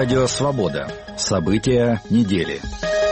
Радио «Свобода». События недели.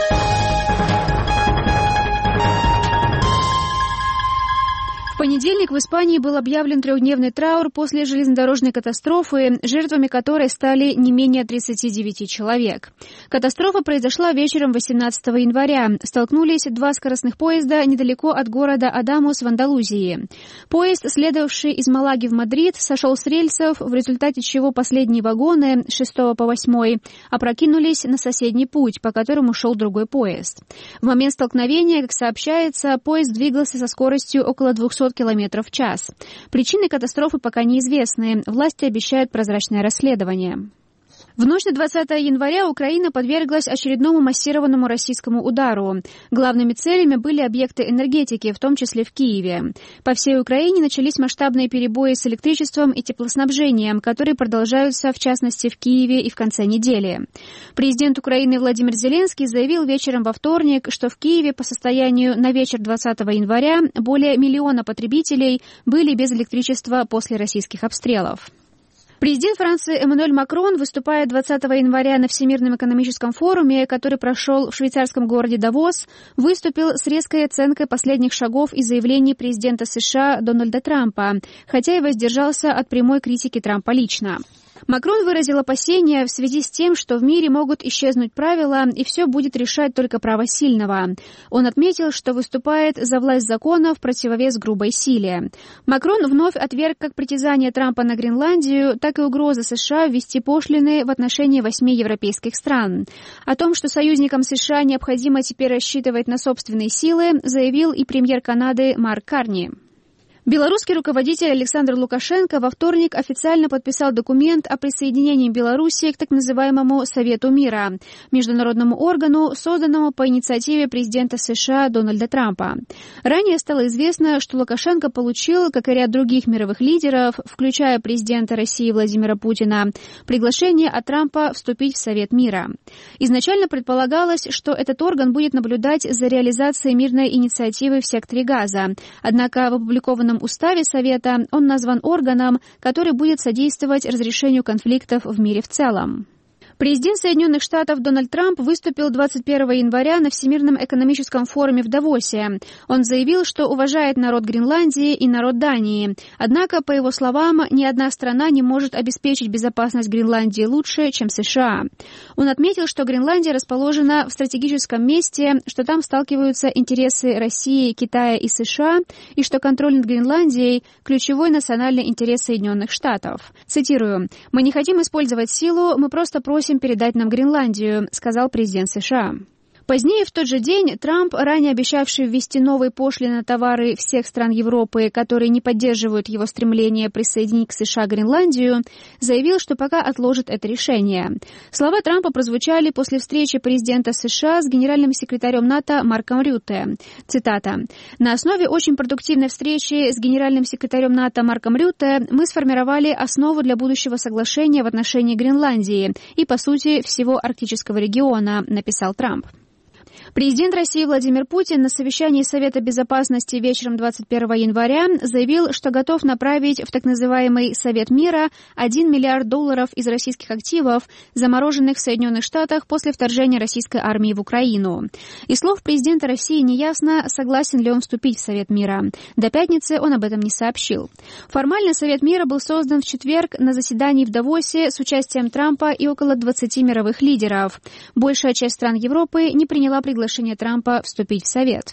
В понедельник в Испании был объявлен трехдневный траур после железнодорожной катастрофы, жертвами которой стали не менее 39 человек. Катастрофа произошла вечером 18 января. Столкнулись два скоростных поезда недалеко от города Адамус в Андалузии. Поезд, следовавший из Малаги в Мадрид, сошел с рельсов, в результате чего последние вагоны с 6 по 8 опрокинулись на соседний путь, по которому шел другой поезд. В момент столкновения, как сообщается, поезд двигался со скоростью около 200 км в час. Причины катастрофы пока неизвестны. Власти обещают прозрачное расследование. В ночь на 20 января Украина подверглась очередному массированному российскому удару. Главными целями были объекты энергетики, в том числе в Киеве. По всей Украине начались масштабные перебои с электричеством и теплоснабжением, которые продолжаются, в частности, в Киеве и в конце недели. Президент Украины Владимир Зеленский заявил вечером во вторник, что в Киеве по состоянию на вечер 20 января более 1 миллиона потребителей были без электричества после российских обстрелов. Президент Франции Эммануэль Макрон, выступая 20 января на Всемирном экономическом форуме, который прошел в швейцарском городе Давос, выступил с резкой оценкой последних шагов и заявлений президента США Дональда Трампа, хотя и воздержался от прямой критики Трампа лично. Макрон выразил опасения в связи с тем, что в мире могут исчезнуть правила, и все будет решать только право сильного. Он отметил, что выступает за власть закона в противовес грубой силе. Макрон вновь отверг как притязания Трампа на Гренландию, так и угрозы США ввести пошлины в отношении 8 европейских стран. О том, что союзникам США необходимо теперь рассчитывать на собственные силы, заявил и премьер Канады Марк Карни. Белорусский руководитель Александр Лукашенко во вторник официально подписал документ о присоединении Белоруссии к так называемому Совету мира, международному органу, созданному по инициативе президента США Дональда Трампа. Ранее стало известно, что Лукашенко получил, как и ряд других мировых лидеров, включая президента России Владимира Путина, приглашение от Трампа вступить в Совет мира. Изначально предполагалось, что этот орган будет наблюдать за реализацией мирной инициативы в секторе Газа, однако в опубликованном уставе Совета он назван органом, который будет содействовать разрешению конфликтов в мире в целом. Президент Соединенных Штатов Дональд Трамп выступил 21 января на Всемирном экономическом форуме в Давосе. Он заявил, что уважает народ Гренландии и народ Дании. Однако, по его словам, ни одна страна не может обеспечить безопасность Гренландии лучше, чем США. Он отметил, что Гренландия расположена в стратегическом месте, что там сталкиваются интересы России, Китая и США, и что контроль над Гренландией – ключевой национальный интерес Соединенных Штатов. Цитирую: «Мы не хотим использовать силу, мы просто просим передать нам Гренландию», — сказал президент США. Позднее в тот же день Трамп, ранее обещавший ввести новые пошлины на товары всех стран Европы, которые не поддерживают его стремление присоединить к США Гренландию, заявил, что пока отложит это решение. Слова Трампа прозвучали после встречи президента США с генеральным секретарем НАТО Марком Рютте. Цитата: «На основе очень продуктивной встречи с генеральным секретарем НАТО Марком Рютте мы сформировали основу для будущего соглашения в отношении Гренландии и, по сути, всего арктического региона», написал Трамп. Президент России Владимир Путин на совещании Совета безопасности вечером 21 января заявил, что готов направить в так называемый Совет мира $1 миллиард из российских активов, замороженных в Соединенных Штатах после вторжения российской армии в Украину. Из слов президента России неясно, согласен ли он вступить в Совет мира. До пятницы он об этом не сообщил. Формально Совет мира был создан в четверг на заседании в Давосе с участием Трампа и около 20 мировых лидеров. Большая часть стран Европы не приняла приглашение Трампа вступить в Совет.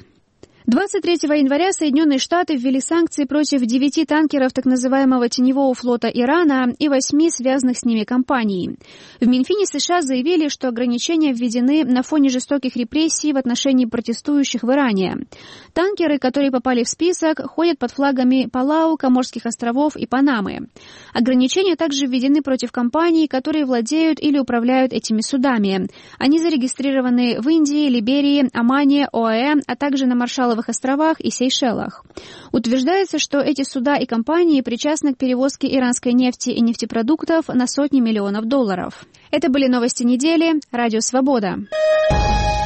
23 января Соединенные Штаты ввели санкции против 9 танкеров так называемого теневого флота Ирана и 8 связанных с ними компаний. В Минфине США заявили, что ограничения введены на фоне жестоких репрессий в отношении протестующих в Иране. Танкеры, которые попали в список, ходят под флагами Палау, Коморских островов и Панамы. Ограничения также введены против компаний, которые владеют или управляют этими судами. Они зарегистрированы в Индии, Либерии, Омане, ОАЭ, а также на Маршалловых островах и Сейшелах. Утверждается, что эти суда и компании причастны к перевозке иранской нефти и нефтепродуктов на сотни миллионов долларов. Это были новости недели. Радио «Свобода».